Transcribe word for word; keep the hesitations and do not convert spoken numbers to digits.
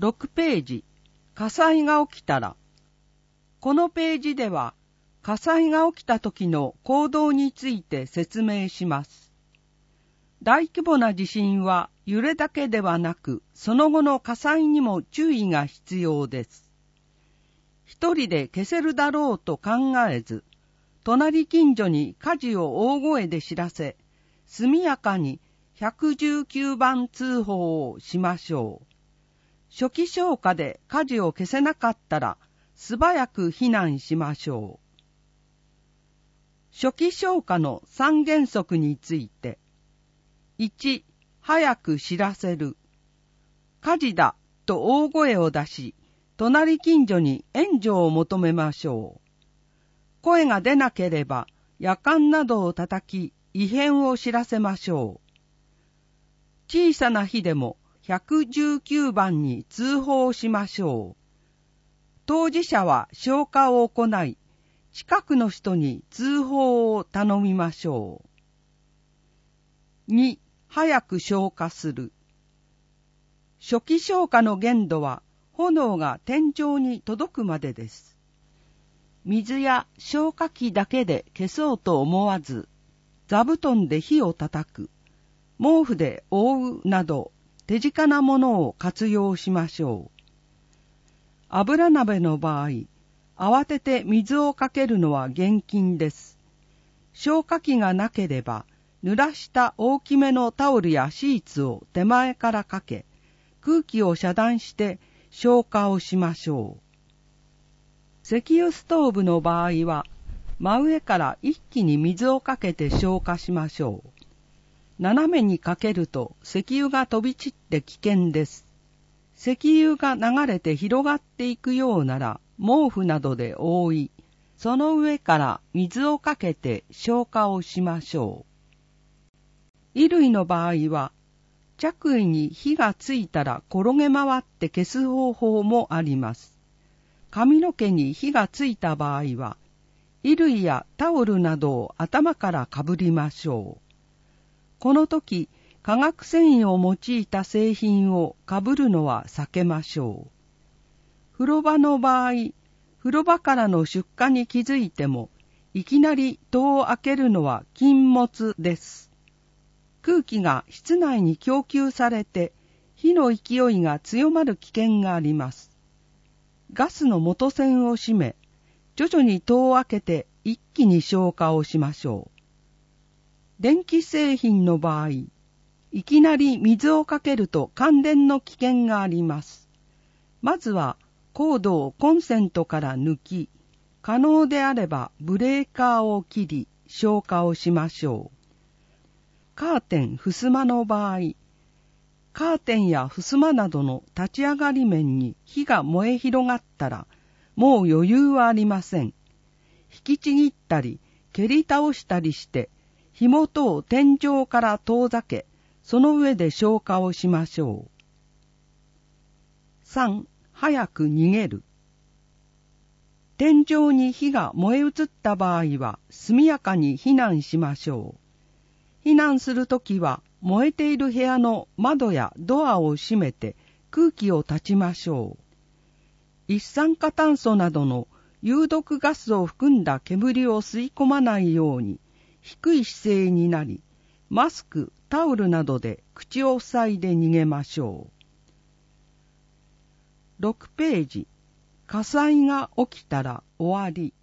ろくページ、火災が起きたら。このページでは、火災が起きた時の行動について説明します。大規模な地震は揺れだけではなく、その後の火災にも注意が必要です。一人で消せるだろうと考えず、隣近所に火事を大声で知らせ、速やかにひゃくじゅうきゅうばん通報をしましょう。初期消火で火事を消せなかったら、素早く避難しましょう。初期消火のさん原則について。いち、早く知らせる。火事だと大声を出し、隣近所に援助を求めましょう。声が出なければ、やかんなどを叩き、異変を知らせましょう。小さな火でもひゃくじゅうきゅうばんに通報しましょう。当事者は消火を行い、近くの人に通報を頼みましょう。に、早く消火する。初期消火の限度は炎が天井に届くまでです。水や消火器だけで消そうと思わず、座布団で火を叩く、毛布で覆うなど手近なものを活用しましょう。油鍋の場合、慌てて水をかけるのは厳禁です。消火器がなければ、濡らした大きめのタオルやシーツを手前からかけ、空気を遮断して消火をしましょう。石油ストーブの場合は、真上から一気に水をかけて消火しましょう。斜めにかけると石油が飛び散って危険です。石油が流れて広がっていくようなら、毛布などで覆い、その上から水をかけて消火をしましょう。衣類の場合は、着衣に火がついたら転げ回って消す方法もあります。髪の毛に火がついた場合は、衣類やタオルなどを頭からかぶりましょう。この時、化学繊維を用いた製品をかぶるのは避けましょう。風呂場の場合、風呂場からの出火に気づいても、いきなり戸を開けるのは禁物です。空気が室内に供給されて、火の勢いが強まる危険があります。ガスの元栓を閉め、徐々に戸を開けて一気に消火をしましょう。電気製品の場合、いきなり水をかけると感電の危険があります。まずはコードをコンセントから抜き、可能であればブレーカーを切り消火をしましょう。カーテン、襖の場合、カーテンや襖などの立ち上がり面に火が燃え広がったら、もう余裕はありません。引きちぎったり、蹴り倒したりして、火元を天井から遠ざけ、その上で消火をしましょう。さん、早く逃げる。天井に火が燃え移った場合は、速やかに避難しましょう。避難するときは、燃えている部屋の窓やドアを閉めて空気を断ちましょう。一酸化炭素などの有毒ガスを含んだ煙を吸い込まないように、低い姿勢になり、マスク、タオルなどで口を塞いで逃げましょう。ろくページ、火災が起きたら終わり。